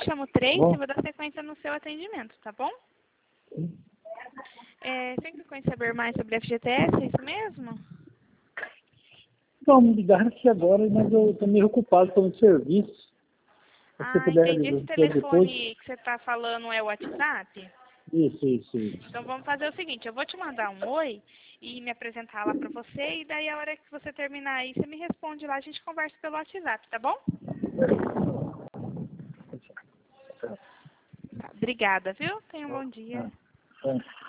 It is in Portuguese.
chamo Tracy, Bom. eu vou dar sequência no seu atendimento, tá bom? Você quer saber mais sobre a FGTS, é isso mesmo? Não, me ligaram aqui agora, mas eu estou meio ocupado com o serviço. Se você puder Entendi. Esse ligar depois. telefone que você está falando é o WhatsApp? Isso. Então vamos fazer o seguinte, eu vou te mandar um oi e me apresentar lá para você, e daí a hora que você terminar aí, você me responde lá, a gente conversa pelo WhatsApp, tá bom? Tá, obrigada, viu? Tenha um bom dia.